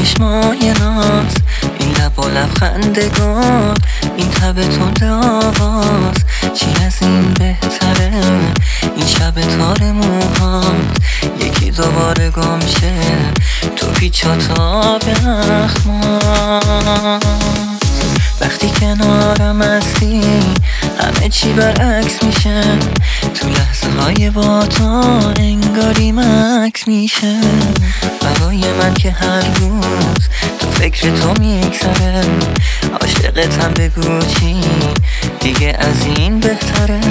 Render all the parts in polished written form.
چشمای ناز، این لب و لبخندگان، این تب تند آواز، چی از این بهتره؟ این شب تار موهات یکی دوباره گم شه تو پیچ و تاب اخماس. وقتی کنارم هستی همه چی برعکس میشه، تو لحظه های با تو انگاری مکس میشه. برای من که هر روز تو فکر تو میگذره، عاشقتم بگو چی دیگه از این بهتره.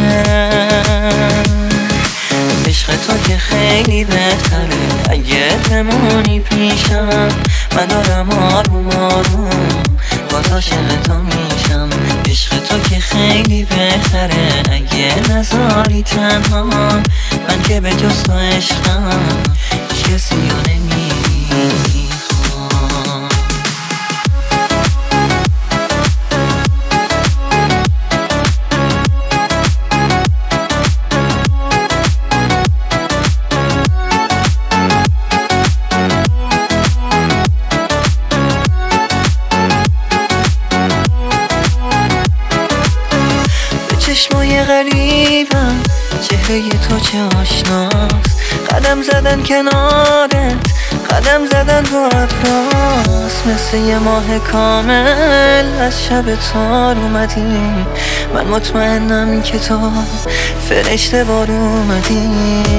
عشق تو که خیلی بهتره، اگه بمونی پیشم من دارم آروم آروم باز عاشق تو میشم. عشق تو که خیلی بهتره، اگه نذاری تنها من که به جز تو عشقم هیچ کسی رو نمیخوام. چشمای غریبم، چهره تو چه آشناست، قدم زدن کنارت، قدم زدن باید راست، مثل یه ماه کامل از شب تار اومدی. من مطمئنم که تو فرشته بار اومدی.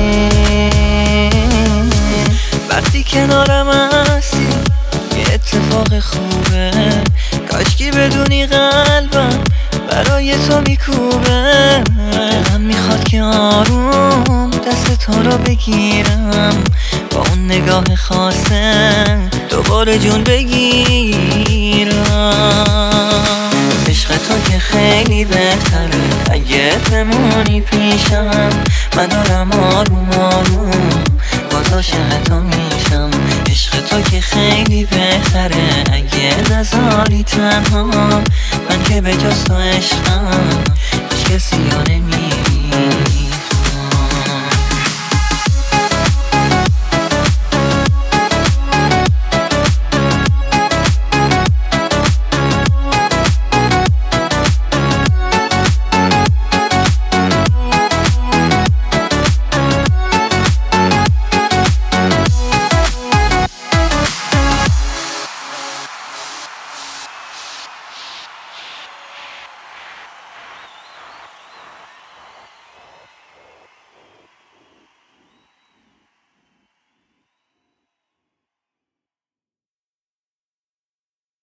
وقتی کنارم هستی یه اتفاق خوبه، کاشکی بدونی قلبم برای تو میکوبه. دلم میخواد که آروم دست تو رو بگیرم، با اون نگاه خاصه دوباره جون بگیرم. عشق تو که خیلی بهتره، اگه بمونی پیشم من دارم آروم آروم باز عاشق تو میشم. عشق تو که خیلی بهتره، اگه نذاری تنها من که به جز تو عشقم هیچ کسی رو نمیبینم.